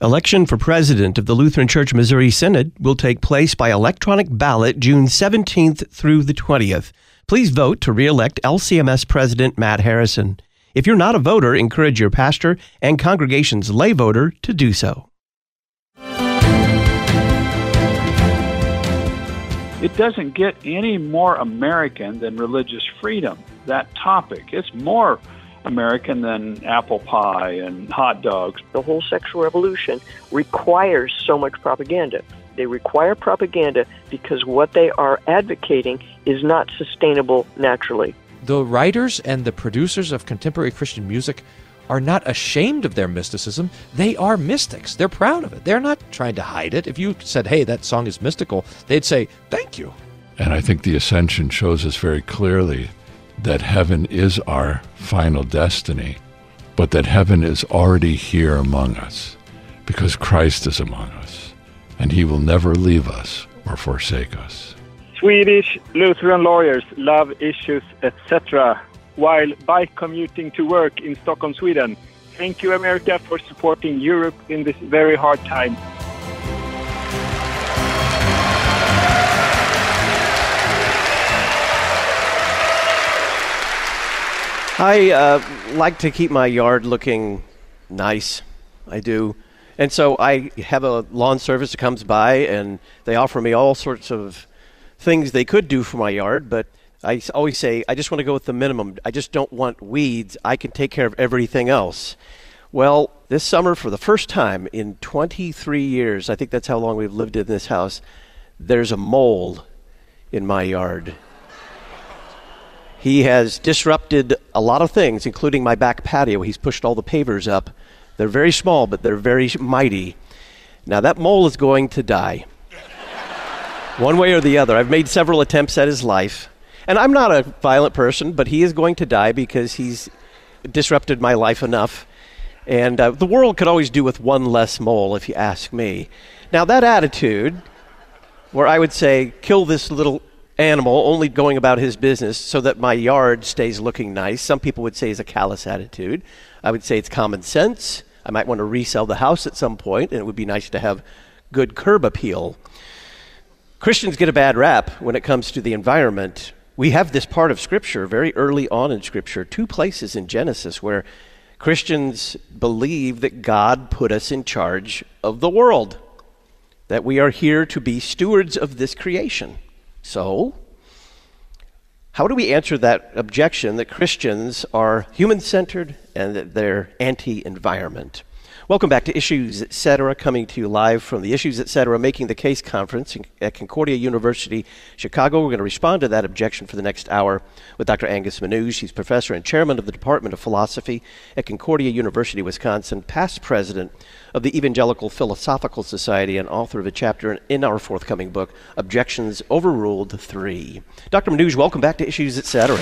Election for president of the Lutheran Church Missouri Synod will take place by electronic ballot June 17th through the 20th. Please vote to re-elect LCMS President Matt Harrison. If you're not a voter, encourage your pastor and congregation's lay voter to do so. It doesn't get any more American than religious freedom, that topic. It's more American than apple pie and hot dogs. The whole sexual revolution requires so much propaganda. They require propaganda because what they are advocating is not sustainable naturally. The writers and the producers of contemporary Christian music are not ashamed of their mysticism. They are mystics. They're proud of it. They're not trying to hide it. If you said, hey, that song is mystical, they'd say, thank you. And I think the Ascension shows us very clearly that heaven is our final destiny, but that heaven is already here among us because Christ is among us, and he will never leave us or forsake us. Swedish Lutheran lawyers love issues, etc., while bike commuting to work in Stockholm, Sweden. Thank you, America, for supporting Europe in this very hard time. I like to keep my yard looking nice. I do. And so I have a lawn service that comes by, and they offer me all sorts of things they could do for my yard, but I always say, I just want to go with the minimum. I just don't want weeds. I can take care of everything else. Well, this summer, for the first time in 23 years, I think that's how long we've lived in this house, there's a mole in my yard. He has disrupted a lot of things, including my back patio. He's pushed all the pavers up. They're very small, but they're very mighty. Now, that mole is going to die. One way or the other. I've made several attempts at his life. And I'm not a violent person, but he is going to die because he's disrupted my life enough. And the world could always do with one less mole, if you ask me. Now, that attitude, where I would say, kill this little animal, only going about his business so that my yard stays looking nice, some people would say is a callous attitude. I would say it's common sense. I might want to resell the house at some point, and it would be nice to have good curb appeal. Christians get a bad rap when it comes to the environment. We have this part of Scripture very early on in Scripture, 2 places in Genesis where Christians believe that God put us in charge of the world, that we are here to be stewards of this creation. So, how do we answer that objection that Christians are human-centered and that they're anti-environment? Welcome back to Issues Etc., coming to you live from the Issues Etc. Making the Case conference at Concordia University, Chicago. We're going to respond to that objection for the next hour with Dr. Angus Menuge. He's professor and chairman of the Department of Philosophy at Concordia University, Wisconsin, past president of the Evangelical Philosophical Society, and author of a chapter in our forthcoming book, Objections Overruled 3. Dr. Menuge, welcome back to Issues Etc.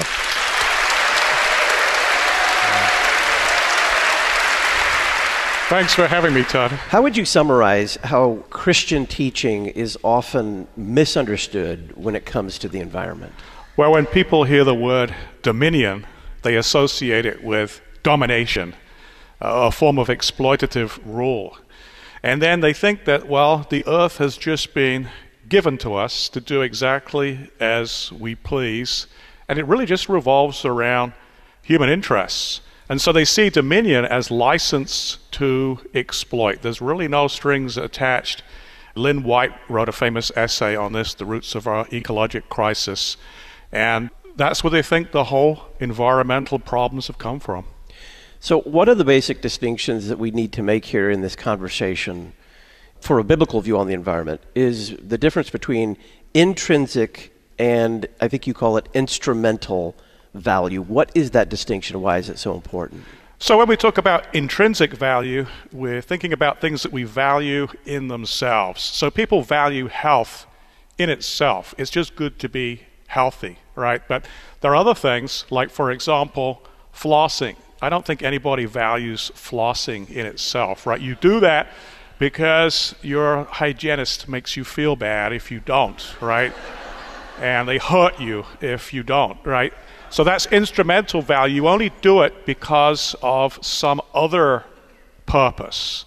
Thanks for having me, Todd. How would you summarize how Christian teaching is often misunderstood when it comes to the environment? Well, when people hear the word dominion, they associate it with domination, a form of exploitative rule. And then they think that, well, the earth has just been given to us to do exactly as we please, and it really just revolves around human interests. And so they see dominion as license to exploit. There's really no strings attached. Lynn White wrote a famous essay on this, The Roots of Our Ecologic Crisis. And that's where they think the whole environmental problems have come from. So what are the basic distinctions that we need to make here in this conversation for a biblical view on the environment? Is the difference between intrinsic and, I think you call it, instrumental value. What is that distinction? Why is it so important? So when we talk about intrinsic value, we're thinking about things that we value in themselves. So people value health in itself. It's just good to be healthy, right? But there are other things, like, for example, flossing. I don't think anybody values flossing in itself, right? You do that because your hygienist makes you feel bad if you don't, right? And they hurt you if you don't, right? So that's instrumental value. You only do it because of some other purpose.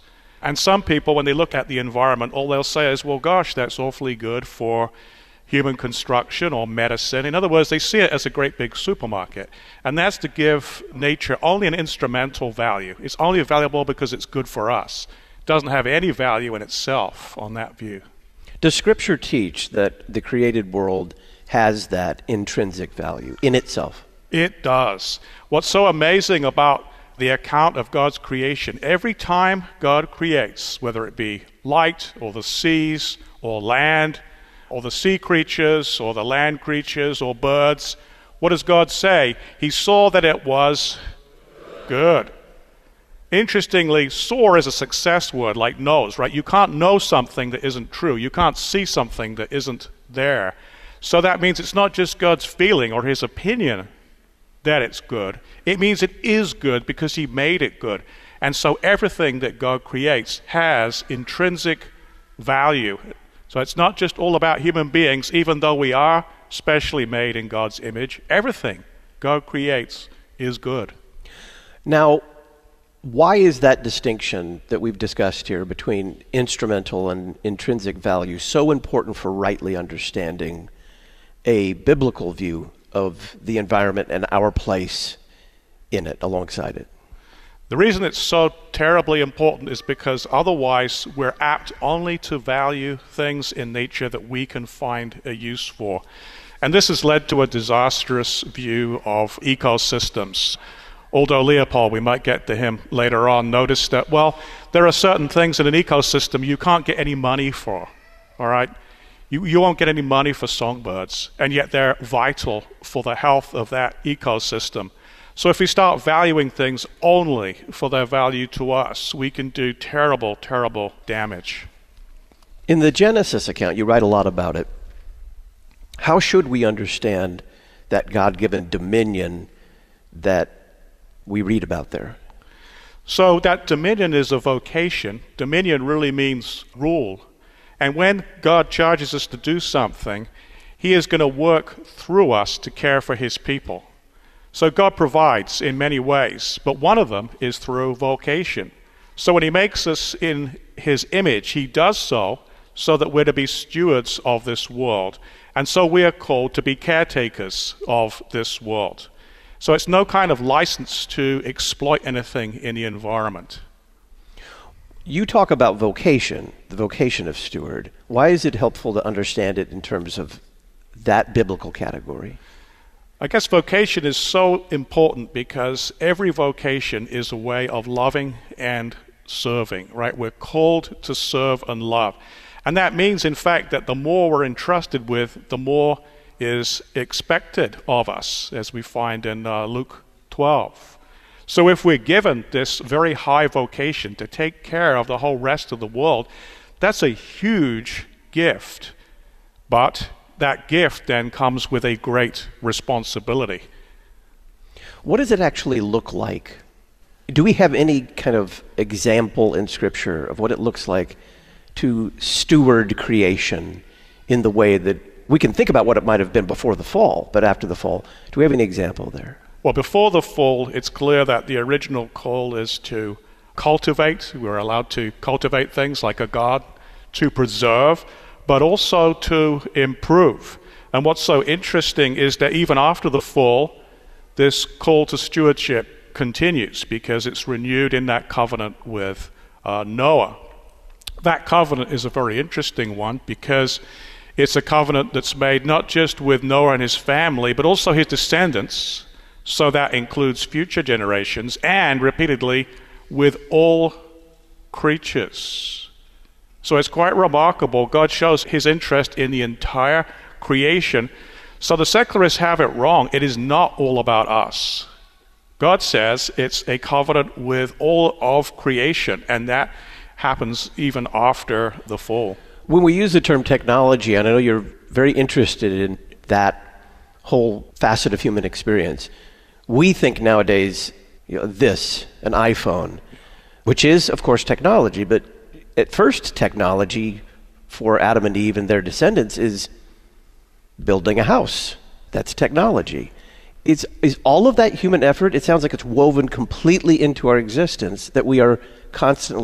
And some people, when they look at the environment, all they'll say is, well, gosh, that's awfully good for human construction or medicine. In other words, they see it as a great big supermarket. And that's to give nature only an instrumental value. It's only valuable because it's good for us. It doesn't have any value in itself on that view. Does Scripture teach that the created world has that intrinsic value in itself? It does. What's so amazing about the account of God's creation, every time God creates, whether it be light or the seas or land or the sea creatures or the land creatures or birds, what does God say? He saw that it was good. Interestingly, saw is a success word like knows, right? You can't know something that isn't true. You can't see something that isn't there. So that means it's not just God's feeling or his opinion that it's good. It means it is good because he made it good. And so everything that God creates has intrinsic value. So it's not just all about human beings, even though we are specially made in God's image. Everything God creates is good. Now, why is that distinction that we've discussed here between instrumental and intrinsic value so important for rightly understanding a biblical view of the environment and our place in it, alongside it? The reason it's so terribly important is because otherwise we're apt only to value things in nature that we can find a use for. And this has led to a disastrous view of ecosystems. Aldo Leopold, we might get to him later on, noticed that, well, there are certain things in an ecosystem you can't get any money for, all right? You won't get any money for songbirds, and yet they're vital for the health of that ecosystem. So if we start valuing things only for their value to us, we can do terrible, terrible damage. In the Genesis account, you write a lot about it. How should we understand that God-given dominion that we read about there? So that dominion is a vocation. Dominion really means rule. And when God charges us to do something, he is going to work through us to care for his people. So God provides in many ways, but one of them is through vocation. So when he makes us in his image, he does so that we're to be stewards of this world. And so we are called to be caretakers of this world. So it's no kind of license to exploit anything in the environment. You talk about vocation, the vocation of steward. Why is it helpful to understand it in terms of that biblical category? I guess vocation is so important because every vocation is a way of loving and serving, right? We're called to serve and love. And that means, in fact, that the more we're entrusted with, the more is expected of us, as we find in Luke 12. So if we're given this very high vocation to take care of the whole rest of the world, that's a huge gift. But that gift then comes with a great responsibility. What does it actually look like? Do we have any kind of example in Scripture of what it looks like to steward creation in the way that we can think about what it might have been before the fall, but after the fall? Do we have any example there? Well, before the fall, it's clear that the original call is to cultivate. We're allowed to cultivate things like a garden, to preserve, but also to improve. And what's so interesting is that even after the fall, this call to stewardship continues because it's renewed in that covenant with Noah. That covenant is a very interesting one because it's a covenant that's made not just with Noah and his family, but also his descendants. So that includes future generations and repeatedly with all creatures. So it's quite remarkable. God shows his interest in the entire creation. So the secularists have it wrong. It is not all about us. God says it's a covenant with all of creation, and that happens even after the fall. When we use the term technology, and I know you're very interested in that whole facet of human experience, we think nowadays, this, an iPhone, which is, of course, technology, but at first technology for Adam and Eve and their descendants is building a house. That's technology. Is all of that human effort, it sounds like it's woven completely into our existence, that we are constantly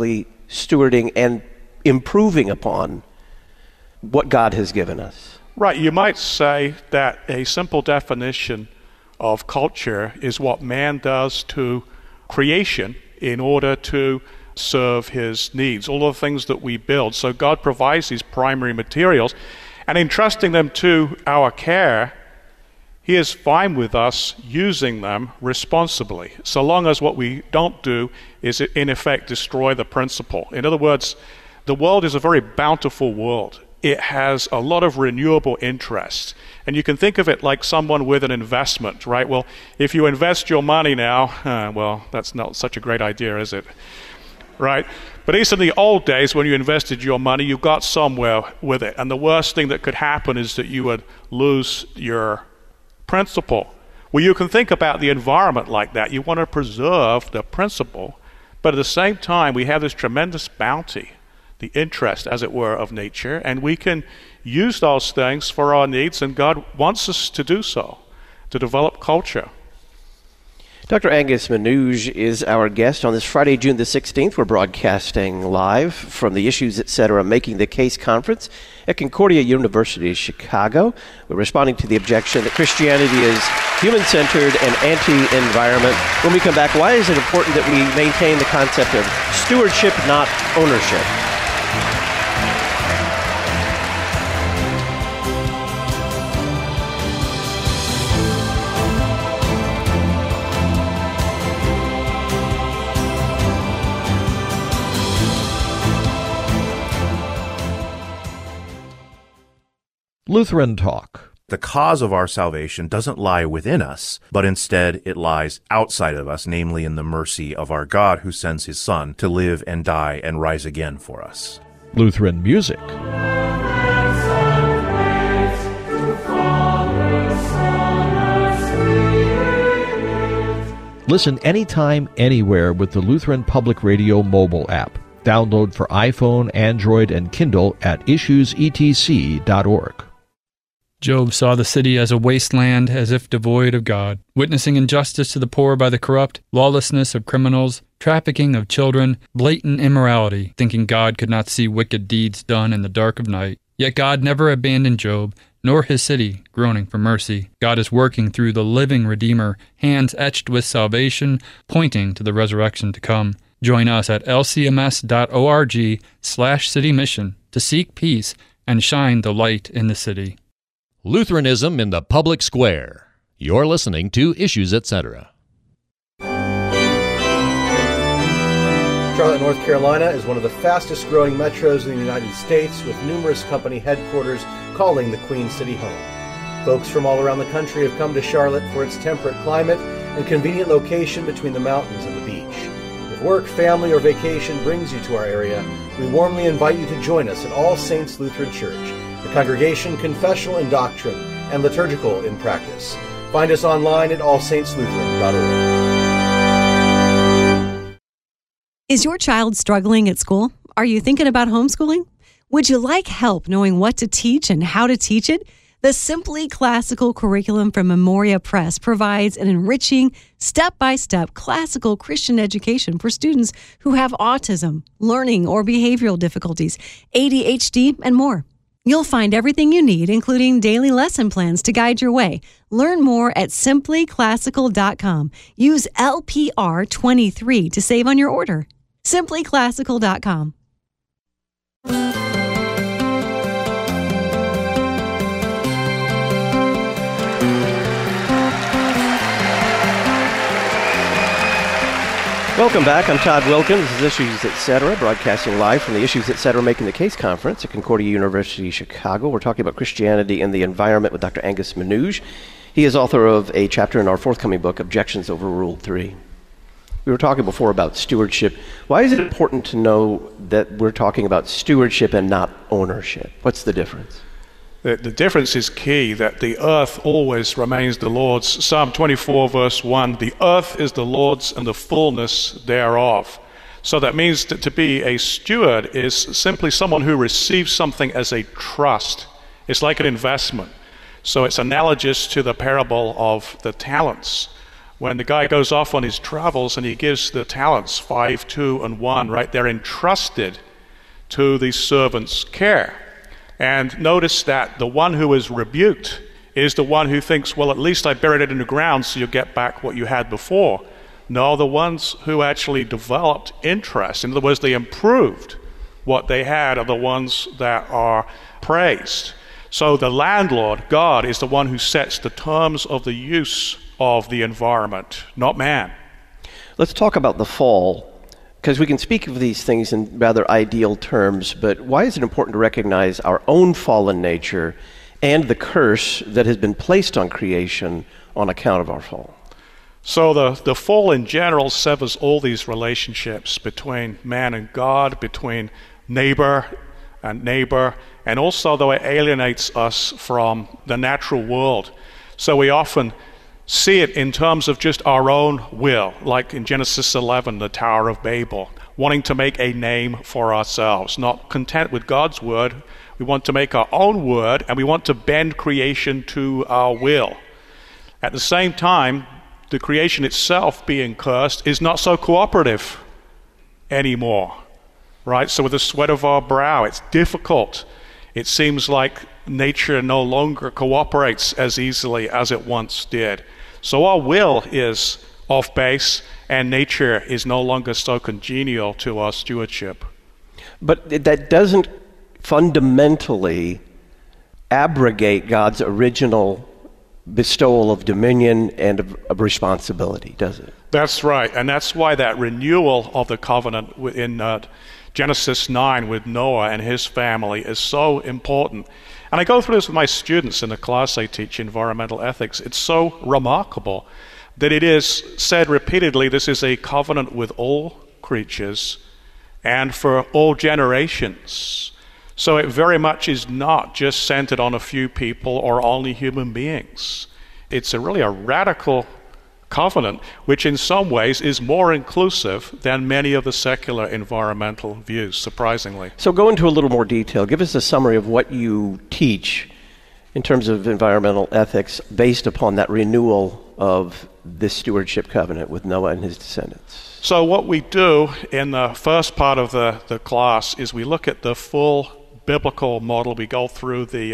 stewarding and improving upon what God has given us? Right. You might say that a simple definition of culture is what man does to creation in order to serve his needs, all the things that we build. So God provides these primary materials, and entrusting them to our care, he is fine with us using them responsibly, so long as what we don't do is in effect destroy the principle. In other words, the world is a very bountiful world. It has a lot of renewable interest. And you can think of it like someone with an investment, right? Well, if you invest your money now, well, that's not such a great idea, is it? Right? But at least in the old days, when you invested your money, you got somewhere with it. And the worst thing that could happen is that you would lose your principle. Well, you can think about the environment like that. You want to preserve the principle, but at the same time, we have this tremendous bounty, the interest, as it were, of nature, and we can use those things for our needs, and God wants us to do so, to develop culture. Dr. Angus Menuge is our guest on this Friday, June the 16th. We're broadcasting live from the Issues Etc. Making the Case conference at Concordia University, Chicago. We're responding to the objection that Christianity is human-centered and anti-environment. When we come back, why is it important that we maintain the concept of stewardship, not ownership? Lutheran Talk. The cause of our salvation doesn't lie within us, but instead it lies outside of us, namely in the mercy of our God who sends his Son to live and die and rise again for us. Lutheran Music. Listen anytime, anywhere with the Lutheran Public Radio mobile app. Download for iPhone, Android, and Kindle at issuesetc.org. Job saw the city as a wasteland, as if devoid of God, witnessing injustice to the poor by the corrupt, lawlessness of criminals, trafficking of children, blatant immorality, thinking God could not see wicked deeds done in the dark of night. Yet God never abandoned Job, nor his city, groaning for mercy. God is working through the living Redeemer, hands etched with salvation, pointing to the resurrection to come. Join us at lcms.org/citymission to seek peace and shine the light in the city. Lutheranism in the Public Square. You're listening to Issues Etc. Charlotte, North Carolina is one of the fastest growing metros in the United States, with numerous company headquarters calling the Queen City home. Folks from all around the country have come to Charlotte for its temperate climate and convenient location between the mountains and the beach. If work, family, or vacation brings you to our area, we warmly invite you to join us at All Saints Lutheran Church, the congregation confessional in doctrine and liturgical in practice. Find us online at allsaintslutheran.org. Is your child struggling at school? Are you thinking about homeschooling? Would you like help knowing what to teach and how to teach it? The Simply Classical curriculum from Memoria Press provides an enriching, step-by-step classical Christian education for students who have autism, learning or behavioral difficulties, ADHD, and more. You'll find everything you need, including daily lesson plans to guide your way. Learn more at simplyclassical.com. Use LPR23 to save on your order. simplyclassical.com. Welcome back. I'm Todd Wilkins. This is Issues Etc., broadcasting live from the Issues Etc. Making the Case conference at Concordia University, Chicago. We're talking about Christianity and the environment with Dr. Angus Menuge. He is author of a chapter in our forthcoming book, Objections Over Rule 3. We were talking before about stewardship. Why is it important to know that we're talking about stewardship and not ownership? What's the difference? The difference is key, that the earth always remains the Lord's. Psalm 24, verse 1, the earth is the Lord's and the fullness thereof. So that means that to be a steward is simply someone who receives something as a trust. It's like an investment. So it's analogous to the parable of the talents. when the guy goes off on his travels and he gives the talents 5, 2, and 1, right? They're entrusted to the servant's care. And notice that the one who is rebuked is the one who thinks, well, at least I buried it in the ground so you'll get back what you had before. No, the ones who actually developed interest, in other words, they improved what they had, are the ones that are praised. So the landlord, God, is the one who sets the terms of the use of the environment, not man. Let's talk about the fall, because we can speak of these things in rather ideal terms, but why is it important to recognize our own fallen nature and the curse that has been placed on creation on account of our fall? So the fall in general severs all these relationships between man and God, between neighbor, and also though it alienates us from the natural world. So we often see it in terms of just our own will, like in Genesis 11, the Tower of Babel, wanting to make a name for ourselves, not content with God's word. We want to make our own word, and we want to bend creation to our will. At the same time, the creation itself being cursed is not so cooperative anymore, right? So with the sweat of our brow, it's difficult. It seems like nature no longer cooperates as easily as it once did. So our will is off base, and nature is no longer so congenial to our stewardship. But that doesn't fundamentally abrogate God's original bestowal of dominion and of responsibility, does it? That's right, and that's why that renewal of the covenant in Genesis 9 with Noah and his family is so important. And I go through this with my students in the class I teach, environmental ethics. It's so remarkable that it is said repeatedly, this is a covenant with all creatures and for all generations. So it very much is not just centered on a few people or only human beings. It's really a radical covenant, which in some ways is more inclusive than many of the secular environmental views, surprisingly. So go into a little more detail. Give us a summary of what you teach in terms of environmental ethics based upon that renewal of this stewardship covenant with Noah and his descendants. So what we do in the first part of the class is we look at the full biblical model. We go through the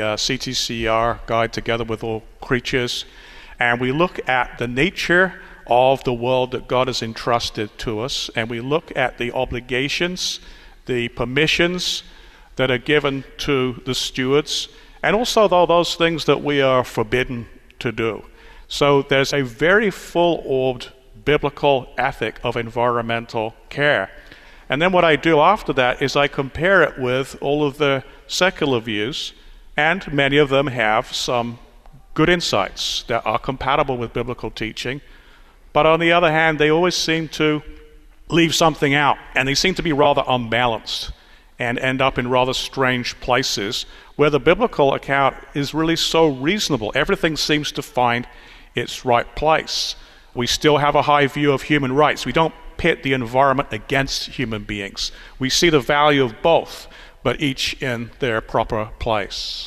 CTCR guide together with all creatures, and we look at the nature of the world that God has entrusted to us, and we look at the obligations, the permissions that are given to the stewards, and also those things that we are forbidden to do. So there's a very full-orbed biblical ethic of environmental care. And then what I do after that is I compare it with all of the secular views, and many of them have some good insights that are compatible with biblical teaching. But on the other hand, they always seem to leave something out, and they seem to be rather unbalanced and end up in rather strange places where the biblical account is really so reasonable. Everything seems to find its right place. We still have a high view of human rights. We don't pit the environment against human beings. We see the value of both, but each in their proper place.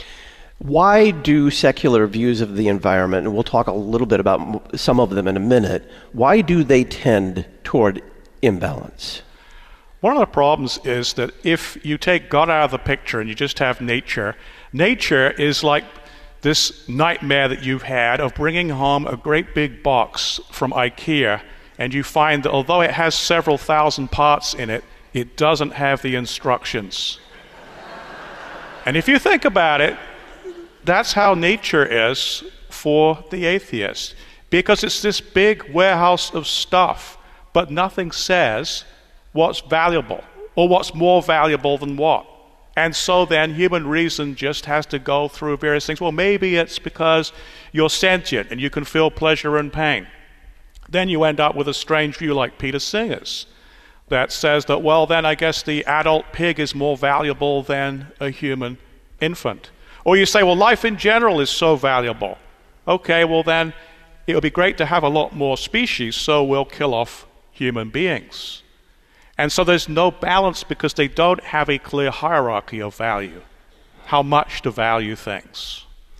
Why do secular views of the environment, and we'll talk a little bit about some of them in a minute, why do they tend toward imbalance? One of the problems is that if you take God out of the picture and you just have nature, nature is like this nightmare that you've had of bringing home a great big box from IKEA, and you find that although it has several thousand parts in it, it doesn't have the instructions. And if you think about it, that's how nature is for the atheist, because it's this big warehouse of stuff, but nothing says what's valuable or what's more valuable than what. And so then human reason just has to go through various things. Well, maybe it's because you're sentient and you can feel pleasure and pain. Then you end up with a strange view like Peter Singer's that says that, well, then I guess the adult pig is more valuable than a human infant. Or you say, well, life in general is so valuable. Okay, well then it would be great to have a lot more species, so we'll kill off human beings. And so there's no balance because they don't have a clear hierarchy of value, how much to value things.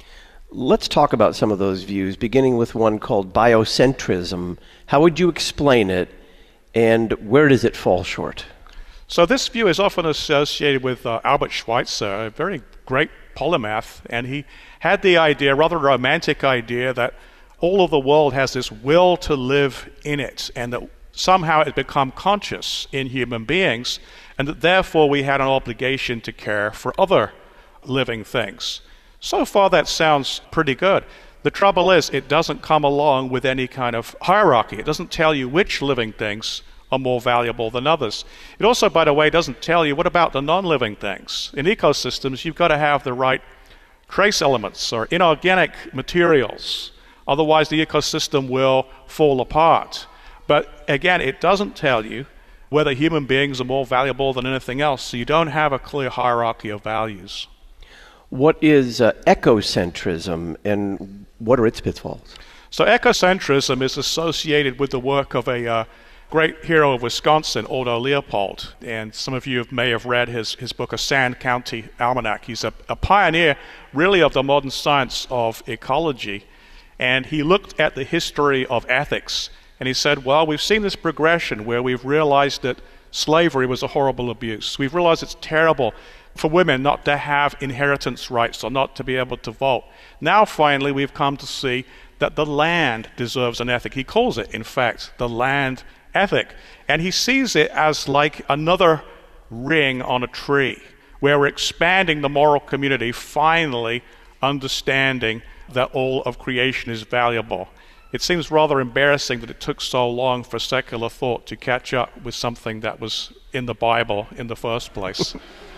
Let's talk about some of those views, beginning with one called biocentrism. How would you explain it, and where does it fall short? So this view is often associated with Albert Schweitzer, a very great polymath, and he had the idea, rather romantic idea, that all of the world has this will to live in it, and that somehow it become conscious in human beings, and that therefore we had an obligation to care for other living things. So far that sounds pretty good. The trouble is it doesn't come along with any kind of hierarchy. It doesn't tell you which living things are more valuable than others. It also, by the way, doesn't tell you what about the non-living things. In ecosystems, you've got to have the right trace elements or inorganic materials. Otherwise, the ecosystem will fall apart. But again, it doesn't tell you whether human beings are more valuable than anything else. So you don't have a clear hierarchy of values. What is ecocentrism, and what are its pitfalls? So ecocentrism is associated with the work of a great hero of Wisconsin, Aldo Leopold. And some of you may have read his book, A Sand County Almanac. He's a pioneer, really, of the modern science of ecology. And he looked at the history of ethics, and he said, well, we've seen this progression where we've realized that slavery was a horrible abuse. We've realized it's terrible for women not to have inheritance rights or not to be able to vote. Now, finally, we've come to see that the land deserves an ethic. He calls it, in fact, the land ethic. And he sees it as like another ring on a tree, where we're expanding the moral community, finally understanding that all of creation is valuable. It seems rather embarrassing that it took so long for secular thought to catch up with something that was in the Bible in the first place.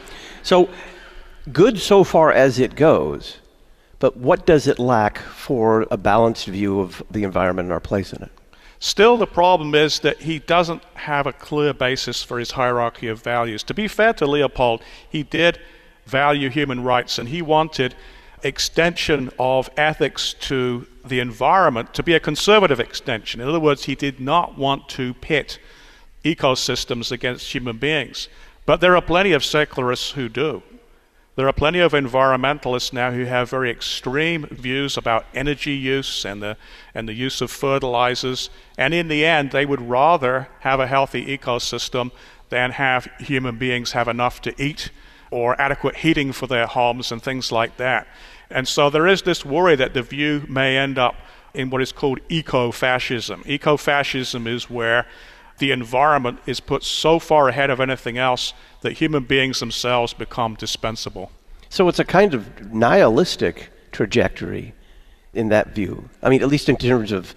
So, good so far as it goes, but what does it lack for a balanced view of the environment and our place in it? Still, the problem is that he doesn't have a clear basis for his hierarchy of values. To be fair to Leopold, he did value human rights, and he wanted extension of ethics to the environment to be a conservative extension. In other words, he did not want to pit ecosystems against human beings. But there are plenty of secularists who do. There are plenty of environmentalists now who have very extreme views about energy use and the use of fertilizers. And in the end, they would rather have a healthy ecosystem than have human beings have enough to eat or adequate heating for their homes and things like that. And so there is this worry that the view may end up in what is called eco-fascism. Eco-fascism is where the environment is put so far ahead of anything else that human beings themselves become dispensable. So it's a kind of nihilistic trajectory in that view. I mean, at least in terms of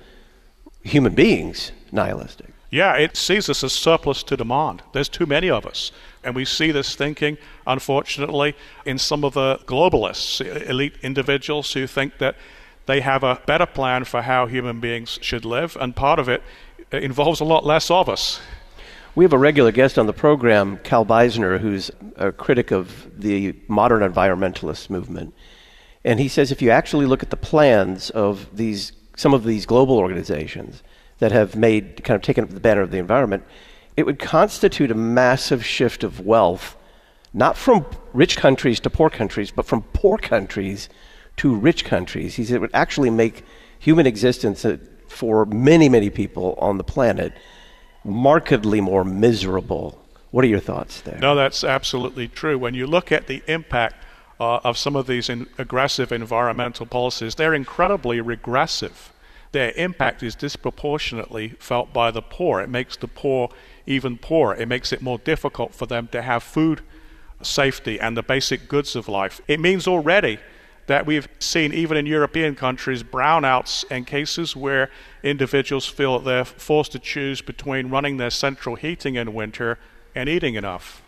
human beings, nihilistic. Yeah, it sees us as surplus to demand. There's too many of us. And we see this thinking, unfortunately, in some of the globalists, elite individuals who think that they have a better plan for how human beings should live, and part of it involves a lot less of us. We have a regular guest on the program, Cal Beisner, who's a critic of the modern environmentalist movement. And he says if you actually look at the plans of some of these global organizations that have taken up the banner of the environment, it would constitute a massive shift of wealth, not from rich countries to poor countries, but from poor countries to rich countries. He said it would actually make human existence for many, many people on the planet markedly more miserable. What are your thoughts there? No, that's absolutely true. When you look at the impact of some of these aggressive environmental policies, they're incredibly regressive. Their impact is disproportionately felt by the poor. It makes the poor even poorer. It makes it more difficult for them to have food safety and the basic goods of life. It means already that we've seen, even in European countries, brownouts and cases where individuals feel that they're forced to choose between running their central heating in winter and eating enough.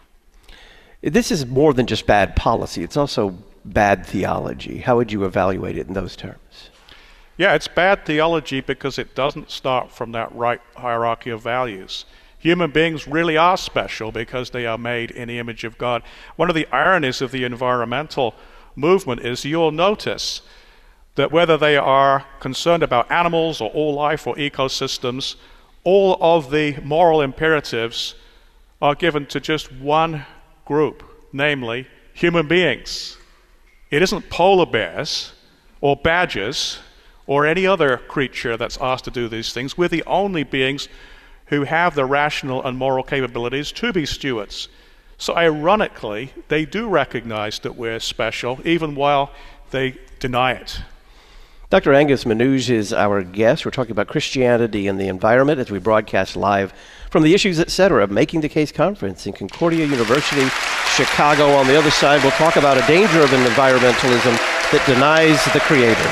This is more than just bad policy. It's also bad theology. How would you evaluate it in those terms? Yeah, it's bad theology because it doesn't start from that right hierarchy of values. Human beings really are special because they are made in the image of God. One of the ironies of the environmental movement is you'll notice that whether they are concerned about animals or all life or ecosystems, all of the moral imperatives are given to just one group, namely human beings. It isn't polar bears or badgers or any other creature that's asked to do these things. We're the only beings who have the rational and moral capabilities to be stewards. So ironically, they do recognize that we're special, even while they deny it. Dr. Angus Manouge is our guest. We're talking about Christianity and the environment as we broadcast live from the Issues Etc. Making the Case Conference in Concordia University, Chicago. On the other side, we'll talk about a danger of an environmentalism that denies the Creator.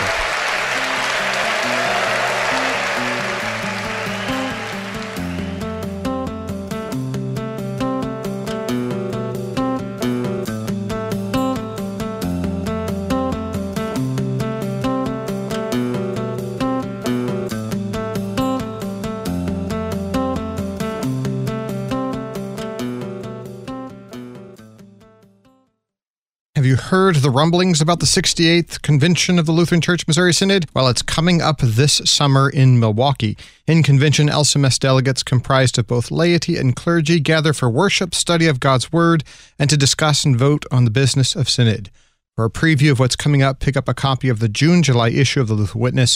Have you heard the rumblings about the 68th Convention of the Lutheran Church Missouri Synod? Well, it's coming up this summer in Milwaukee. In convention, LCMS delegates comprised of both laity and clergy gather for worship, study of God's Word, and to discuss and vote on the business of Synod. For a preview of what's coming up, pick up a copy of the June-July issue of the Lutheran Witness,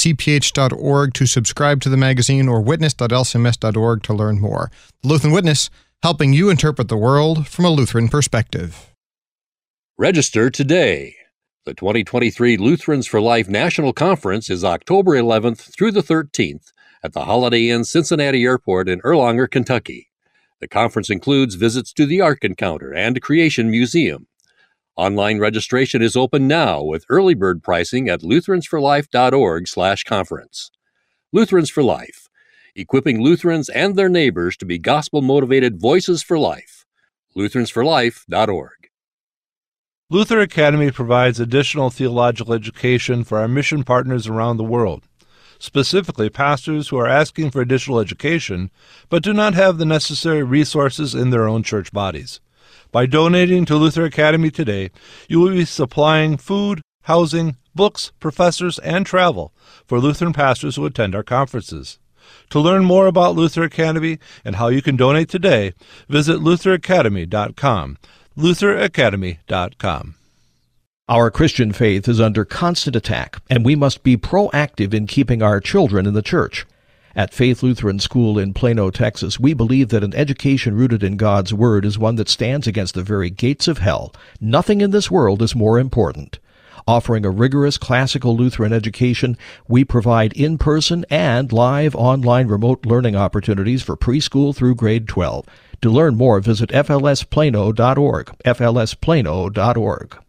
cph.org to subscribe to the magazine, or witness.lcms.org to learn more. The Lutheran Witness, helping you interpret the world from a Lutheran perspective. Register today. The 2023 Lutherans for Life National Conference is October 11th through the 13th at the Holiday Inn Cincinnati Airport in Erlanger, Kentucky. The conference includes visits to the Ark Encounter and Creation Museum. Online registration is open now with early bird pricing at lutheransforlife.org/conference. Lutherans for Life, equipping Lutherans and their neighbors to be gospel-motivated voices for life. lutheransforlife.org. Luther Academy provides additional theological education for our mission partners around the world, specifically pastors who are asking for additional education but do not have the necessary resources in their own church bodies. By donating to Luther Academy today, you will be supplying food, housing, books, professors, and travel for Lutheran pastors who attend our conferences. To learn more about Luther Academy and how you can donate today, visit lutheracademy.com. lutheracademy.com. Our Christian faith is under constant attack, and we must be proactive in keeping our children in the church. At Faith Lutheran School in Plano, Texas, we believe that an education rooted in God's Word is one that stands against the very gates of hell. Nothing in this world is more important. Offering a rigorous classical Lutheran education, we provide in-person and live online remote learning opportunities for preschool through grade 12. To learn more, visit flsplano.org, flsplano.org.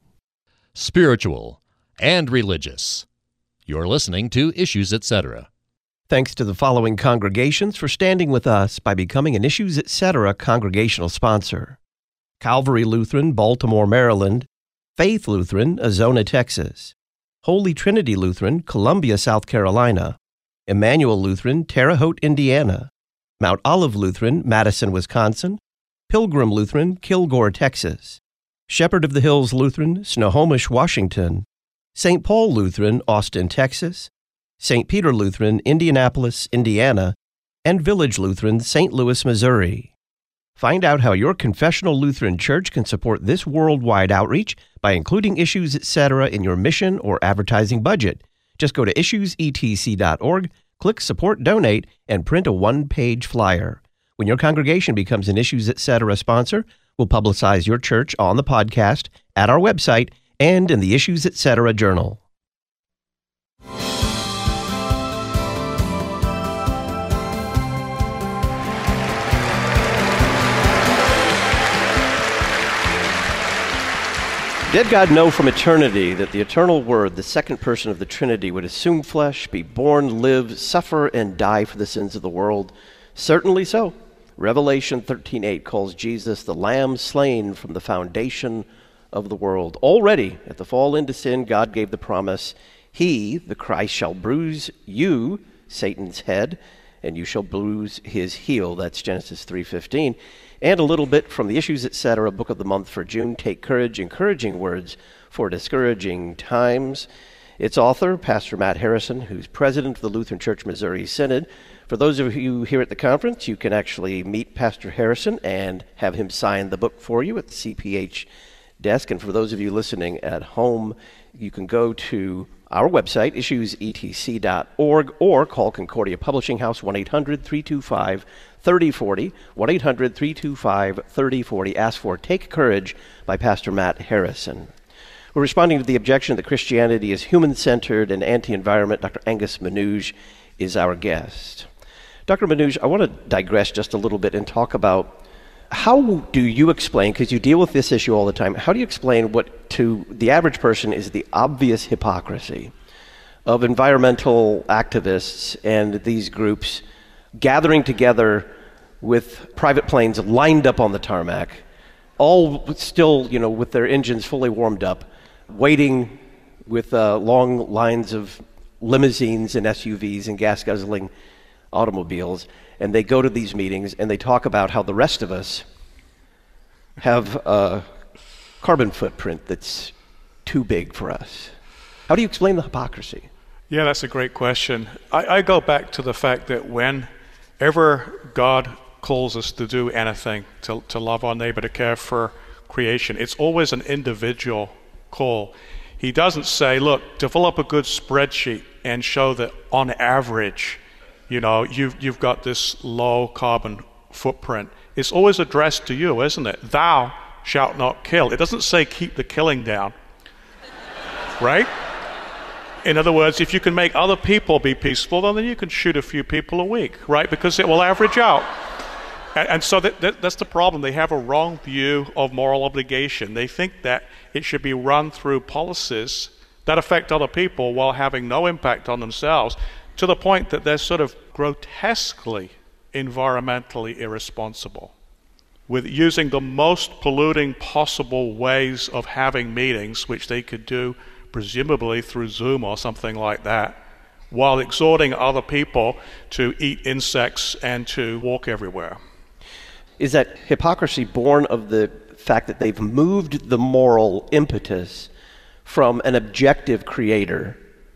Spiritual and religious. You're listening to Issues Etc. Thanks to the following congregations for standing with us by becoming an Issues Etc. congregational sponsor: Calvary Lutheran, Baltimore, Maryland; Faith Lutheran, Azona, Texas; Holy Trinity Lutheran, Columbia, South Carolina; Emmanuel Lutheran, Terre Haute, Indiana; Mount Olive Lutheran, Madison, Wisconsin; Pilgrim Lutheran, Kilgore, Texas; Shepherd of the Hills Lutheran, Snohomish, Washington; St. Paul Lutheran, Austin, Texas; St. Peter Lutheran, Indianapolis, Indiana; and Village Lutheran, St. Louis, Missouri. Find out how your confessional Lutheran church can support this worldwide outreach by including Issues Etc. in your mission or advertising budget. Just go to issuesetc.org, click Support Donate, and print a one-page flyer. When your congregation becomes an Issues Etc. sponsor, we'll publicize your church on the podcast, at our website, and in the Issues Etc. Journal. Did God know from eternity that the eternal Word, the second person of the Trinity, would assume flesh, be born, live, suffer, and die for the sins of the world? Certainly so. Revelation 13:8 calls Jesus the Lamb slain from the foundation of the world. Already, at the fall into sin, God gave the promise, He, the Christ, shall bruise you, Satan's head, and you shall bruise his heel. That's Genesis 3:15. And a little bit from the Issues Etc. Book of the Month for June, Take Courage, Encouraging Words for Discouraging Times. Its author, Pastor Matt Harrison, who's president of the Lutheran Church Missouri Synod. For those of you here at the conference, you can actually meet Pastor Harrison and have him sign the book for you at the CPH desk. And for those of you listening at home, you can go to our website, issuesetc.org, or call Concordia Publishing House, 1-800-325-3040, 1-800-325-3040. Ask for Take Courage by Pastor Matt Harrison. We're responding to the objection that Christianity is human-centered and anti-environment. Dr. Angus Manouge is our guest. Dr. Manouge, I want to digress just a little bit and talk about how do you explain, because you deal with this issue all the time, how do you explain what to the average person is the obvious hypocrisy of environmental activists and these groups gathering together with private planes lined up on the tarmac, all still, with their engines fully warmed up, waiting with long lines of limousines and SUVs and gas-guzzling automobiles, and they go to these meetings and they talk about how the rest of us have a carbon footprint that's too big for us. How do you explain the hypocrisy? Yeah, that's a great question. I go back to the fact that whenever God calls us to do anything, to love our neighbor, to care for creation, it's always an individual call. He doesn't say, look, develop a good spreadsheet and show that on average, you've got this low carbon footprint. It's always addressed to you, isn't it? Thou shalt not kill. It doesn't say keep the killing down, right? In other words, if you can make other people be peaceful, then you can shoot a few people a week, right? Because it will average out. And so that's the problem. They have a wrong view of moral obligation. They think that it should be run through policies that affect other people while having no impact on themselves, to the point that they're sort of grotesquely environmentally irresponsible, with using the most polluting possible ways of having meetings, which they could do presumably through Zoom or something like that, while exhorting other people to eat insects and to walk everywhere. Is that hypocrisy born of the fact that they've moved the moral impetus from an objective creator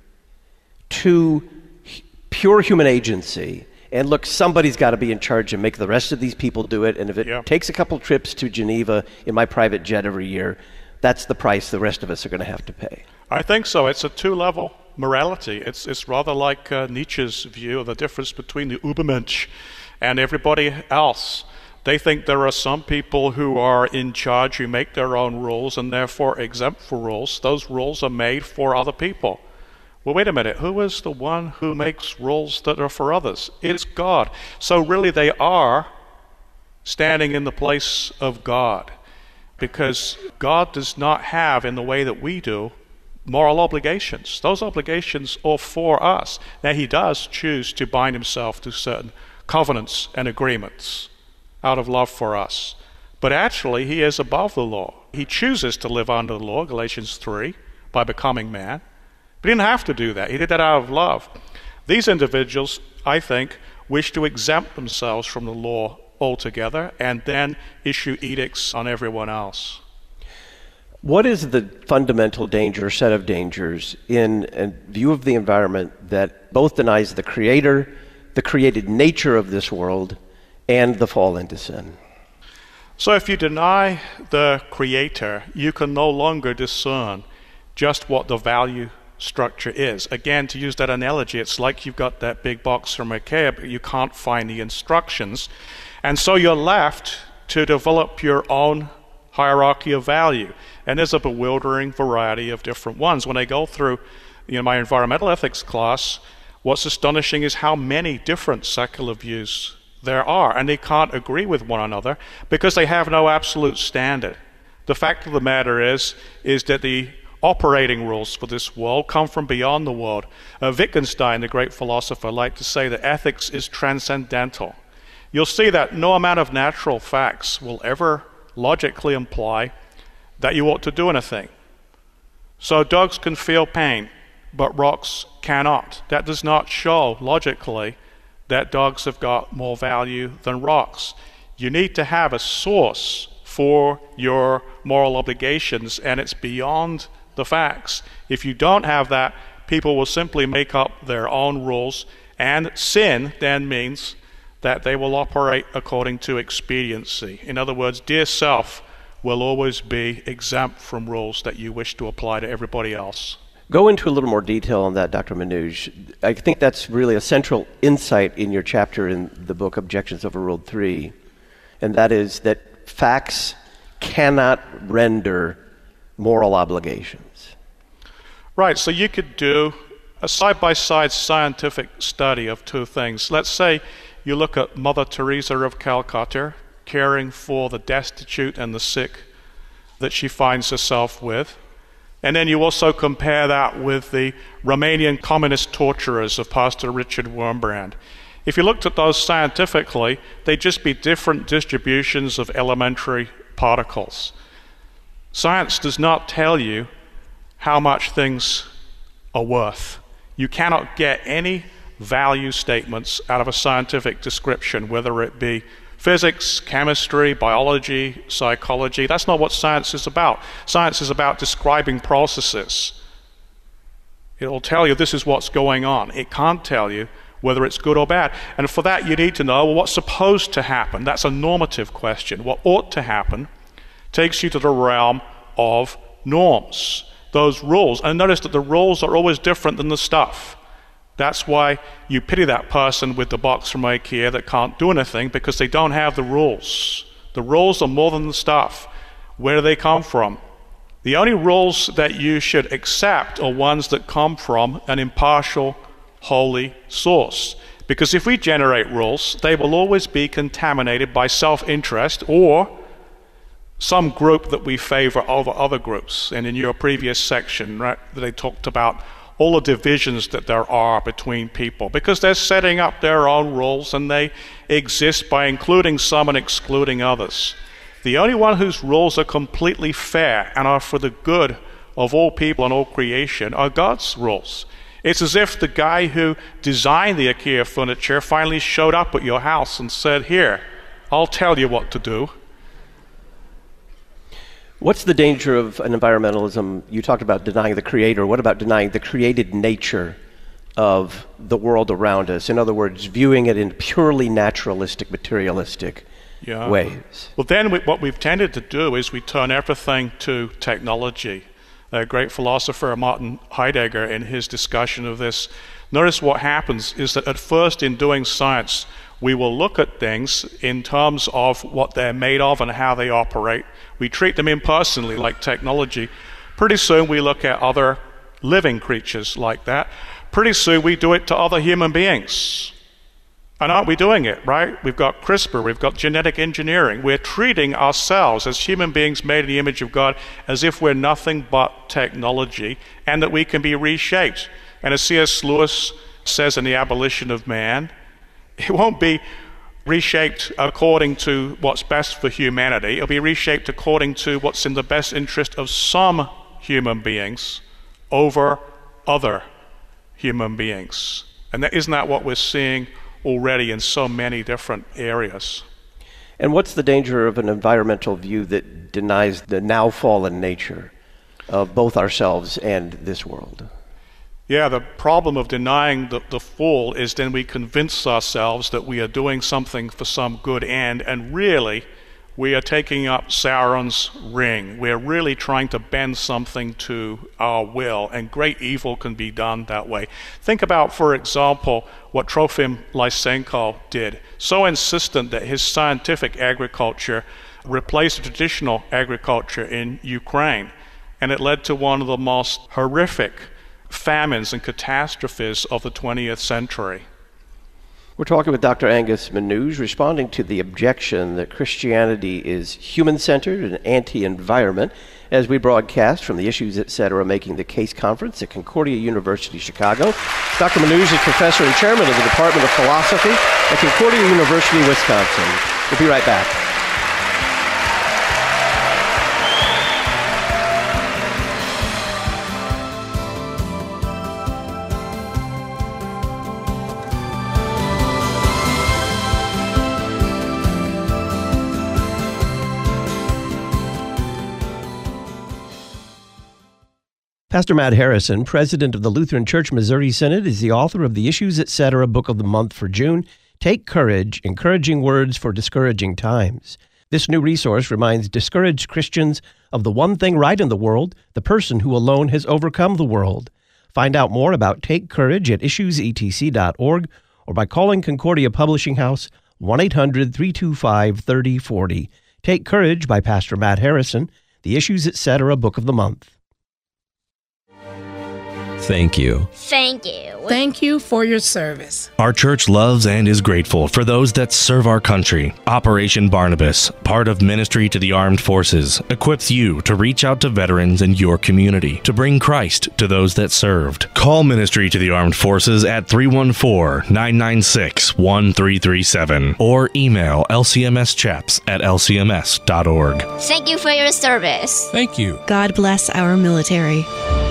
to pure human agency? And look, somebody's got to be in charge and make the rest of these people do it. And if it takes a couple trips to Geneva in my private jet every year, that's the price the rest of us are going to have to pay. I think so. It's a two-level morality. It's rather like Nietzsche's view of the difference between the Übermensch and everybody else. They think there are some people who are in charge, who make their own rules and therefore exempt for rules. Those rules are made for other people. Well, wait a minute. Who is the one who makes rules that are for others? It's God. So really they are standing in the place of God, because God does not have, in the way that we do, moral obligations. Those obligations are for us. Now, he does choose to bind himself to certain covenants and agreements out of love for us. But actually, he is above the law. He chooses to live under the law, Galatians 3, by becoming man. But he didn't have to do that. He did that out of love. These individuals, I think, wish to exempt themselves from the law altogether and then issue edicts on everyone else. What is the fundamental danger, set of dangers, in a view of the environment that both denies the Creator, the created nature of this world, and the fall into sin? So if you deny the Creator, you can no longer discern just what the value structure is. Again, to use that analogy, it's like you've got that big box from IKEA, but you can't find the instructions. And so you're left to develop your own hierarchy of value. And there's a bewildering variety of different ones. When I go through my environmental ethics class, what's astonishing is how many different secular views there are, and they can't agree with one another because they have no absolute standard. The fact of the matter is that the operating rules for this world come from beyond the world. Wittgenstein, the great philosopher, liked to say that ethics is transcendental. You'll see that no amount of natural facts will ever logically imply that you ought to do anything. So dogs can feel pain, but rocks cannot. That does not show logically that dogs have got more value than rocks. You need to have a source for your moral obligations, and it's beyond the facts. If you don't have that, people will simply make up their own rules, and sin then means that they will operate according to expediency. In other words, dear self, will always be exempt from rules that you wish to apply to everybody else. Go into a little more detail on that, Dr. Manoj. I think that's really a central insight in your chapter in the book Objections Overruled 3, and that is that facts cannot render moral obligations. Right, so you could do a side-by-side scientific study of two things. Let's say you look at Mother Teresa of Calcutta, caring for the destitute and the sick that she finds herself with. And then you also compare that with the Romanian communist torturers of Pastor Richard Wurmbrand. If you looked at those scientifically, they'd just be different distributions of elementary particles. Science does not tell you how much things are worth. You cannot get any value statements out of a scientific description, whether it be physics, chemistry, biology, psychology. That's not what science is about. Science is about describing processes. It will tell you this is what's going on. It can't tell you whether it's good or bad. And for that you need to know, well, what's supposed to happen? That's a normative question. What ought to happen takes you to the realm of norms, those rules. And notice that the rules are always different than the stuff. That's why you pity that person with the box from IKEA that can't do anything, because they don't have the rules. The rules are more than the stuff. Where do they come from? The only rules that you should accept are ones that come from an impartial, holy source. Because if we generate rules, they will always be contaminated by self-interest or some group that we favor over other groups. And in your previous section, right, they talked about all the divisions that there are between people, because they're setting up their own rules and they exist by including some and excluding others. The only one whose rules are completely fair and are for the good of all people and all creation are God's rules. It's as if the guy who designed the IKEA furniture finally showed up at your house and said, "Here, I'll tell you what to do." What's the danger of an environmentalism? You talked about denying the creator. What about denying the created nature of the world around us? In other words, viewing it in purely naturalistic, materialistic ways. Well, then what we've tended to do is we turn everything to technology. A great philosopher, Martin Heidegger, in his discussion of this, notice what happens is that at first in doing science, we will look at things in terms of what they're made of and how they operate. We treat them impersonally, like technology. Pretty soon we look at other living creatures like that. Pretty soon we do it to other human beings. And aren't we doing it, right? We've got CRISPR, we've got genetic engineering. We're treating ourselves as human beings made in the image of God as if we're nothing but technology and that we can be reshaped. And as C.S. Lewis says in The Abolition of Man, it won't be reshaped according to what's best for humanity. It'll be reshaped according to what's in the best interest of some human beings over other human beings. And isn't that what we're seeing already in so many different areas? And what's the danger of an environmental view that denies the now fallen nature of both ourselves and this world? Yeah, the problem of denying the fall is then we convince ourselves that we are doing something for some good end, and really we are taking up Sauron's ring. We're really trying to bend something to our will, and great evil can be done that way. Think about, for example, what Trofim Lysenko did. So insistent that his scientific agriculture replaced traditional agriculture in Ukraine, and it led to one of the most horrific famines and catastrophes of the 20th century. We're talking with Dr. Angus Manoj, responding to the objection that Christianity is human-centered and anti-environment, as we broadcast from the Issues Etc. Making the Case conference at Concordia University, Chicago. Dr. Manoj is professor and chairman of the Department of Philosophy at Concordia University, Wisconsin. We'll be right back. Pastor Matt Harrison, president of the Lutheran Church Missouri Synod, is the author of the Issues Etc. Book of the Month for June, Take Courage, Encouraging Words for Discouraging Times. This new resource reminds discouraged Christians of the one thing right in the world, the person who alone has overcome the world. Find out more about Take Courage at issuesetc.org or by calling Concordia Publishing House 1-800-325-3040. Take Courage by Pastor Matt Harrison, the Issues Etc. Book of the Month. Thank you. Thank you. Thank you for your service. Our church loves and is grateful for those that serve our country. Operation Barnabas, part of Ministry to the Armed Forces, equips you to reach out to veterans in your community to bring Christ to those that served. Call Ministry to the Armed Forces at 314-996-1337 or email lcmschaps@lcms.org. Thank you for your service. Thank you. God bless our military.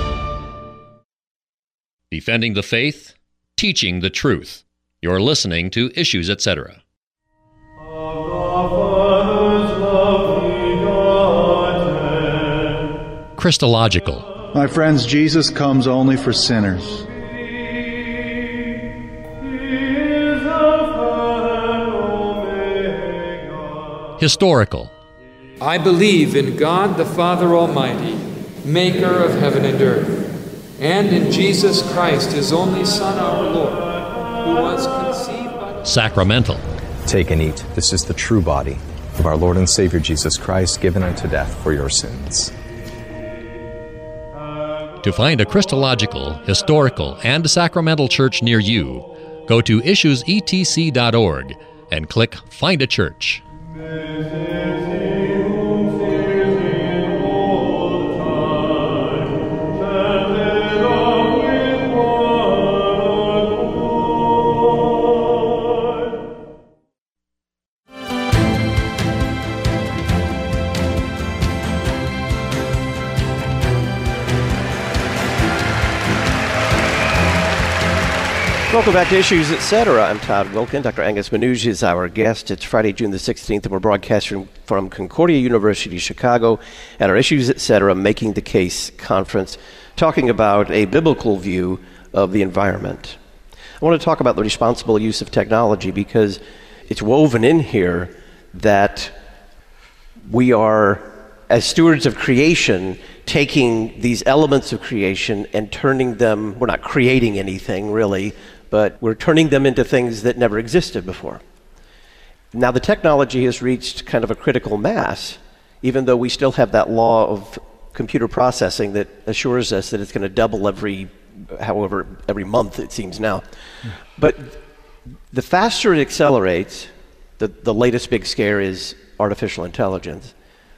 Defending the faith, teaching the truth. You're listening to Issues Etc. Christological. My friends, Jesus comes only for sinners. Historical. I believe in God the Father Almighty, maker of heaven and earth, and in Jesus Christ, his only Son, our Lord, who was conceived by... Sacramental. Take and eat. This is the true body of our Lord and Savior Jesus Christ, given unto death for your sins. To find a Christological, historical, and sacramental church near you, go to issuesetc.org and click Find a Church. Welcome back to Issues Etc. I'm Todd Wilkin. Dr. Angus Mnuchin is our guest. It's Friday, June the 16th, and we're broadcasting from Concordia University, Chicago, at our Issues Etc. Making the Case conference, talking about a biblical view of the environment. I want to talk about the responsible use of technology because it's woven in here that we are, as stewards of creation, taking these elements of creation and turning them, we're not creating anything really, but we're turning them into things that never existed before. Now the technology has reached kind of a critical mass, even though we still have that law of computer processing that assures us that it's going to double every month it seems now. But the faster it accelerates, the latest big scare is artificial intelligence,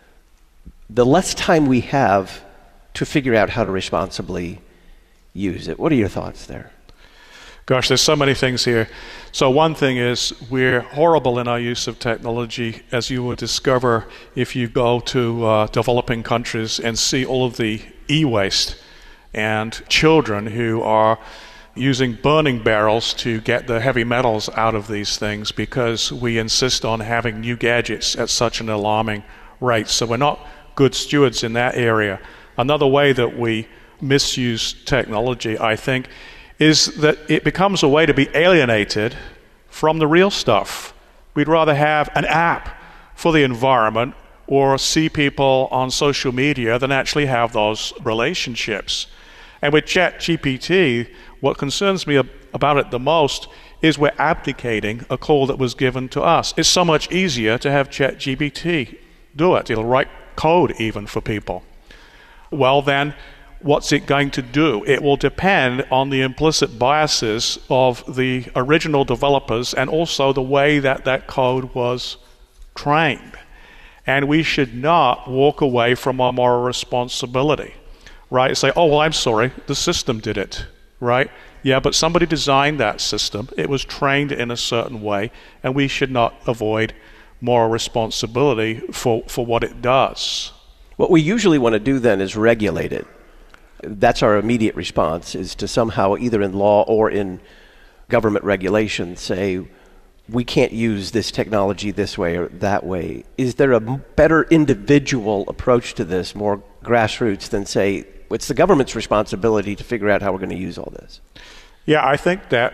the less time we have to figure out how to responsibly use it. What are your thoughts there? Gosh, there's so many things here. So one thing is we're horrible in our use of technology, as you will discover if you go to developing countries and see all of the e-waste and children who are using burning barrels to get the heavy metals out of these things because we insist on having new gadgets at such an alarming rate. So we're not good stewards in that area. Another way that we misuse technology, I think, is that it becomes a way to be alienated from the real stuff. We'd rather have an app for the environment or see people on social media than actually have those relationships. And with ChatGPT, what concerns me about it the most is we're abdicating a call that was given to us. It's so much easier to have ChatGPT do it. It'll write code even for people. Well then, what's it going to do? It will depend on the implicit biases of the original developers and also the way that that code was trained. And we should not walk away from our moral responsibility, right? Say, oh, well, I'm sorry, the system did it, right? Yeah, but somebody designed that system. It was trained in a certain way, and we should not avoid moral responsibility for what it does. What we usually want to do then is regulate it. That's our immediate response, is to somehow either in law or in government regulation say, we can't use this technology this way or that way. Is there a better individual approach to this, more grassroots, than say, it's the government's responsibility to figure out how we're going to use all this? Yeah, I think that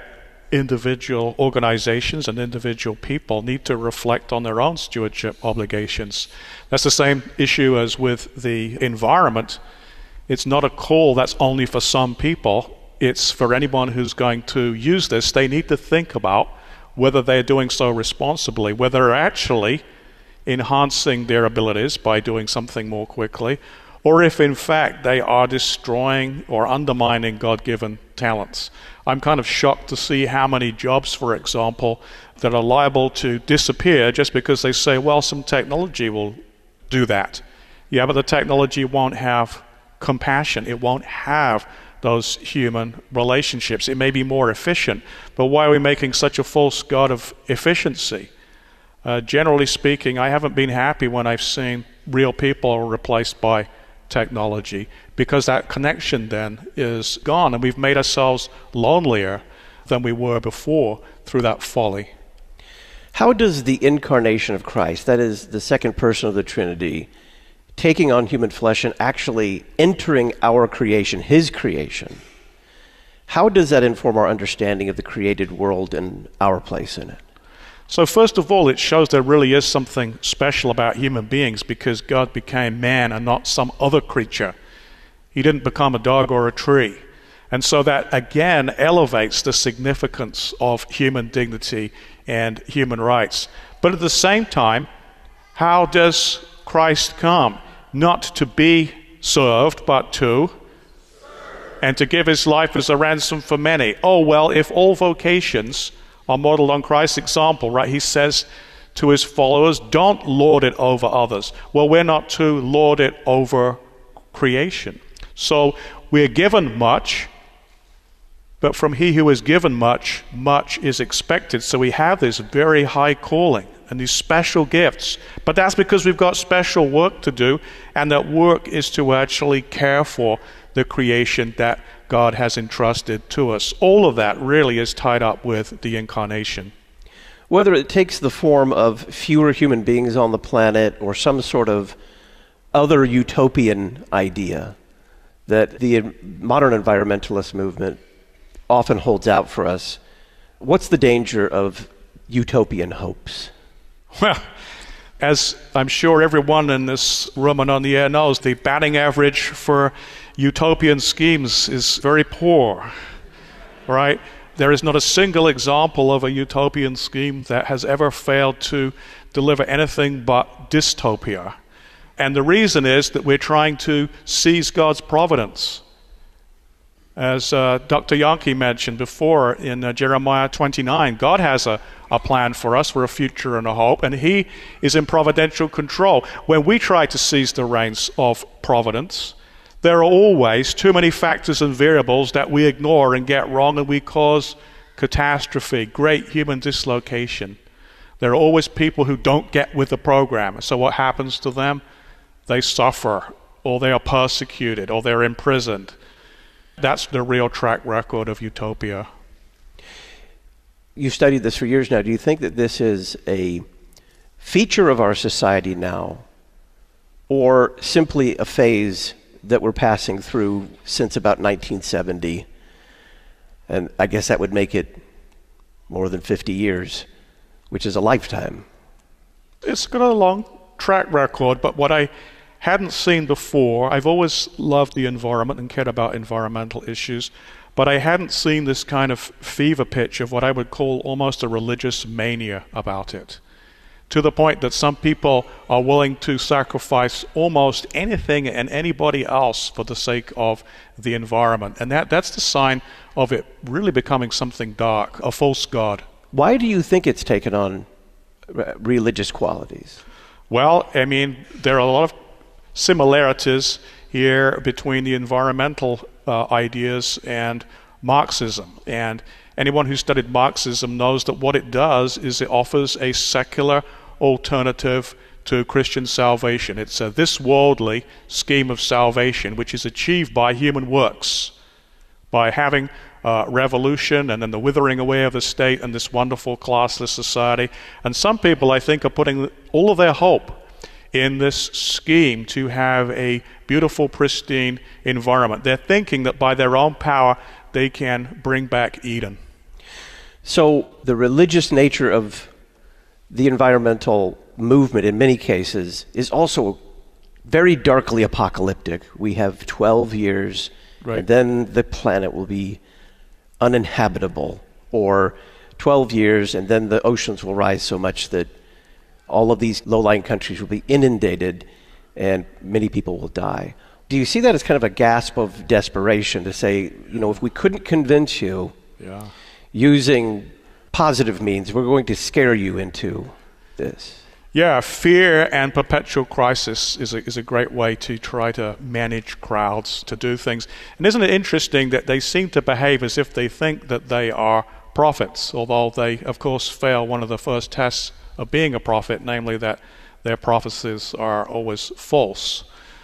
individual organizations and individual people need to reflect on their own stewardship obligations. That's the same issue as with the environment. It's not a call that's only for some people. It's for anyone who's going to use this. They need to think about whether they're doing so responsibly, whether they're actually enhancing their abilities by doing something more quickly, or if in fact they are destroying or undermining God-given talents. I'm kind of shocked to see how many jobs, for example, that are liable to disappear just because they say, well, some technology will do that. Yeah, but the technology won't have compassion. It won't have those human relationships. It may be more efficient, but why are we making such a false god of efficiency? Generally speaking, I haven't been happy when I've seen real people replaced by technology, because that connection then is gone, and we've made ourselves lonelier than we were before through that folly. How does the incarnation of Christ, that is the second person of the Trinity, taking on human flesh and actually entering our creation, his creation, how does that inform our understanding of the created world and our place in it? So first of all, it shows there really is something special about human beings, because God became man and not some other creature. He didn't become a dog or a tree. And so that again elevates the significance of human dignity and human rights. But at the same time, how does Christ come? Not to be served, but to, and to give his life as a ransom for many. Oh, well, if all vocations are modeled on Christ's example, right? He says to his followers, don't lord it over others. Well, we're not to lord it over creation. So we're given much, but from he who is given much, much is expected. So we have this very high calling and these special gifts. But that's because we've got special work to do, and that work is to actually care for the creation that God has entrusted to us. All of that really is tied up with the incarnation. Whether it takes the form of fewer human beings on the planet or some sort of other utopian idea that the modern environmentalist movement often holds out for us, what's the danger of utopian hopes? Well, as I'm sure everyone in this room and on the air knows, the batting average for utopian schemes is very poor, right? There is not a single example of a utopian scheme that has ever failed to deliver anything but dystopia. And the reason is that we're trying to seize God's providence. As Dr. Yankee mentioned before in Jeremiah 29, God has a plan for us, for a future and a hope, and he is in providential control. When we try to seize the reins of providence, there are always too many factors and variables that we ignore and get wrong, and we cause catastrophe, great human dislocation. There are always people who don't get with the program. So what happens to them? They suffer, or they are persecuted, or they're imprisoned. That's the real track record of utopia. You've studied this for years now. Do you think that this is a feature of our society now, or simply a phase that we're passing through since about 1970? And I guess that would make it more than 50 years, which is a lifetime. It's got a long track record, but what I hadn't seen before, I've always loved the environment and cared about environmental issues, but I hadn't seen this kind of fever pitch of what I would call almost a religious mania about it, to the point that some people are willing to sacrifice almost anything and anybody else for the sake of the environment. And that's the sign of it really becoming something dark, a false god. Why do you think it's taken on religious qualities? Well, I mean, there are a lot of similarities here between the environmental ideas and Marxism. And anyone who studied Marxism knows that what it does is it offers a secular alternative to Christian salvation. It's this worldly scheme of salvation which is achieved by human works, by having revolution and then the withering away of the state and this wonderful classless society. And some people, I think, are putting all of their hope in this scheme to have a beautiful, pristine environment. They're thinking that by their own power they can bring back Eden. So the religious nature of the environmental movement in many cases is also very darkly apocalyptic. We have 12 years, Right. and then the planet will be uninhabitable, or 12 years, and then the oceans will rise so much that all of these low-lying countries will be inundated, and many people will die. Do you see that as kind of a gasp of desperation to say, if we couldn't convince you using positive means, we're going to scare you into this? Yeah, fear and perpetual crisis is a great way to try to manage crowds, to do things. And isn't it interesting that they seem to behave as if they think that they are prophets, although they, of course, fail one of the first tests of being a prophet, namely that their prophecies are always false.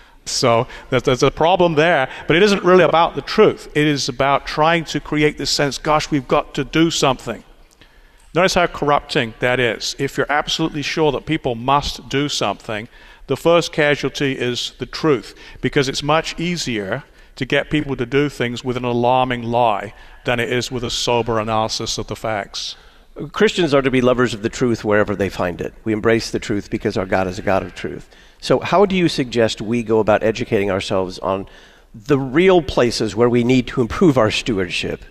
So there's a problem there, but it isn't really about the truth. It is about trying to create this sense, gosh, we've got to do something. Notice how corrupting that is. If you're absolutely sure that people must do something, the first casualty is the truth, because it's much easier to get people to do things with an alarming lie than it is with a sober analysis of the facts. Christians are to be lovers of the truth wherever they find it. We embrace the truth because our God is a God of truth. So how do you suggest we go about educating ourselves on the real places where we need to improve our stewardship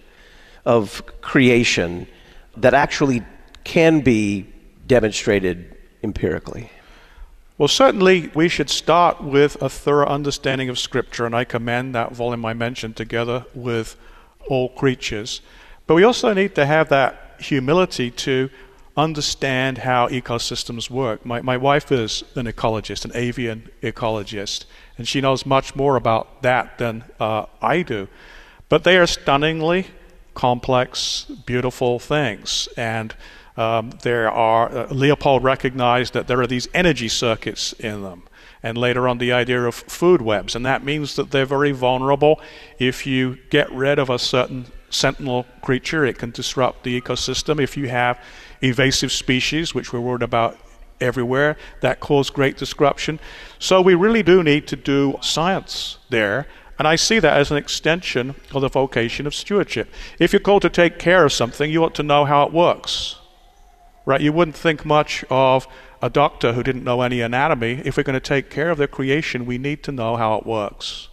of creation that actually can be demonstrated empirically? Well, certainly we should start with a thorough understanding of Scripture, and I commend that volume I mentioned, Together with All Creatures. But we also need to have that humility to understand how ecosystems work. My wife is an ecologist, an avian ecologist, and she knows much more about that than I do. But they are stunningly complex, beautiful things. And there are, Leopold recognized that there are these energy circuits in them. And later on, the idea of food webs. And that means that they're very vulnerable. If you get rid of a certain sentinel creature, it can disrupt the ecosystem. If you have invasive species, which we're worried about everywhere, that cause great disruption. So we really do need to do science there. And I see that as an extension of the vocation of stewardship. If you're called to take care of something, you ought to know how it works. Right? You wouldn't think much of a doctor who didn't know any anatomy. If we're going to take care of their creation, we need to know how it works.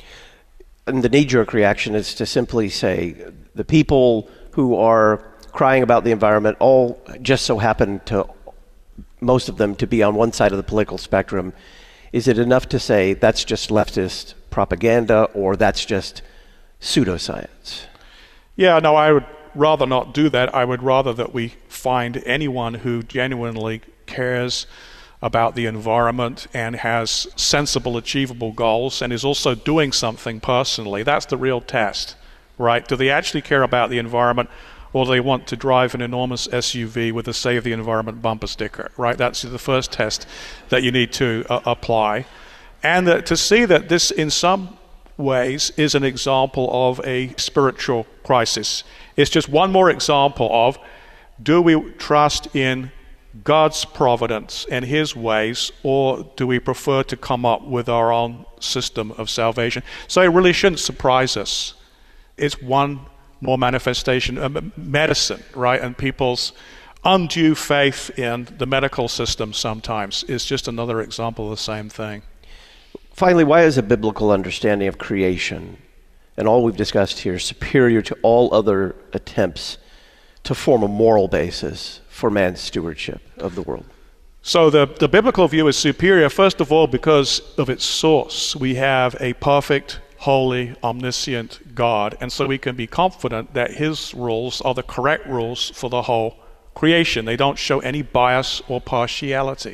And the knee-jerk reaction is to simply say the people who are crying about the environment all just so happen to, most of them, to be on one side of the political spectrum. Is it enough to say that's just leftist propaganda, or that's just pseudoscience? Yeah, no, I would rather not do that. I would rather that we find anyone who genuinely cares about the environment and has sensible, achievable goals and is also doing something personally. That's the real test, right? Do they actually care about the environment, or do they want to drive an enormous SUV with a Save the Environment bumper sticker, right? That's the first test that you need to apply. And to see that this, in some ways, is an example of a spiritual crisis. It's just one more example of, do we trust in God's providence and His ways, or do we prefer to come up with our own system of salvation? So it really shouldn't surprise us. It's one more manifestation of medicine, right? And people's undue faith in the medical system sometimes is just another example of the same thing. Finally, why is a biblical understanding of creation and all we've discussed here superior to all other attempts to form a moral basis for man's stewardship of the world? So the biblical view is superior, first of all, because of its source. We have a perfect, holy, omniscient God, and so we can be confident that His rules are the correct rules for the whole creation. They don't show any bias or partiality.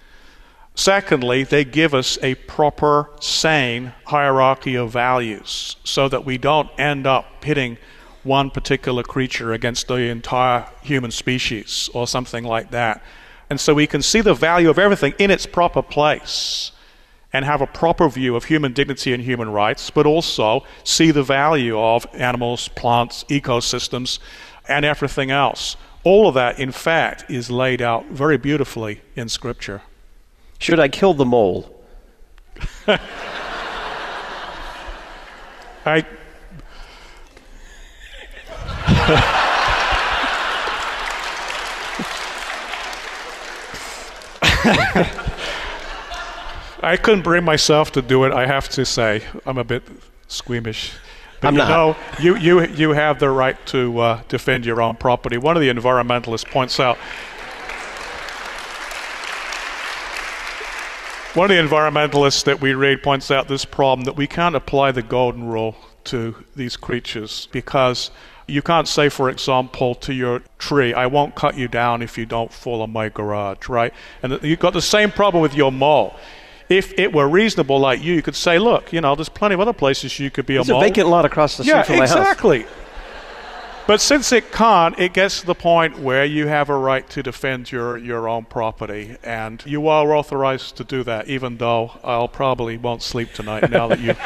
Secondly, they give us a proper, sane hierarchy of values so that we don't end up pitting one particular creature against the entire human species or something like that. And so we can see the value of everything in its proper place and have a proper view of human dignity and human rights, but also see the value of animals, plants, ecosystems, and everything else. All of that, in fact, is laid out very beautifully in Scripture. Should I kill the mole? I couldn't bring myself to do it, I have to say. I'm a bit squeamish. But I'm not. You have the right to defend your own property. One of the environmentalists points out, one of the environmentalists that we read points out this problem, that we can't apply the golden rule to these creatures because you can't say, for example, to your tree, I won't cut you down if you don't fall on my garage, right? And you've got the same problem with your mole. If it were reasonable like you could say, look, there's plenty of other places you could be a mole. There's a vacant lot across the street from my house. Yeah, exactly. But since it can't, it gets to the point where you have a right to defend your own property, and you are authorized to do that, even though I'll probably won't sleep tonight now that you...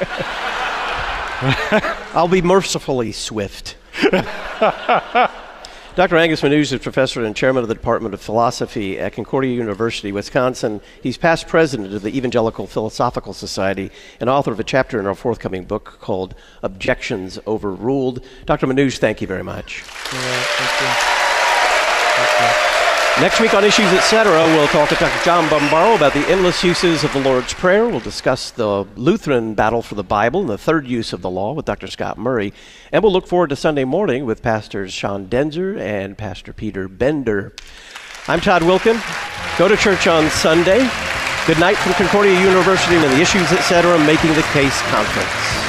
I'll be mercifully swift. Dr. Angus Manoose is professor and chairman of the Department of Philosophy at Concordia University, Wisconsin. He's past president of the Evangelical Philosophical Society and author of a chapter in our forthcoming book called Objections Overruled. Dr. Manoose, thank you very much. Thank you. Next week on Issues Etc., we'll talk with Dr. John Bombaro about the endless uses of the Lord's Prayer. We'll discuss the Lutheran battle for the Bible and the third use of the law with Dr. Scott Murray. And we'll look forward to Sunday morning with Pastors Sean Denzer and Pastor Peter Bender. I'm Todd Wilkin. Go to church on Sunday. Good night from Concordia University and the Issues Etc. Making the Case Conference.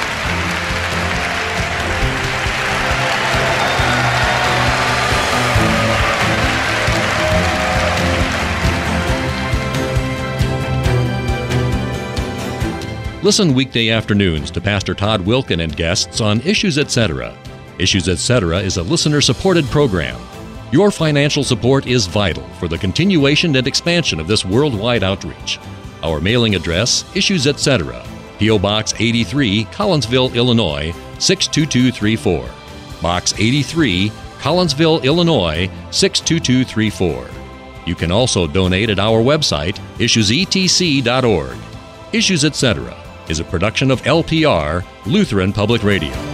Listen weekday afternoons to Pastor Todd Wilkin and guests on Issues Etc. Issues Etc. is a listener-supported program. Your financial support is vital for the continuation and expansion of this worldwide outreach. Our mailing address, Issues Etc., P.O. Box 83, Collinsville, Illinois, 62234. Box 83, Collinsville, Illinois, 62234. You can also donate at our website, issuesetc.org. Issues Etc. is a production of LPR, Lutheran Public Radio.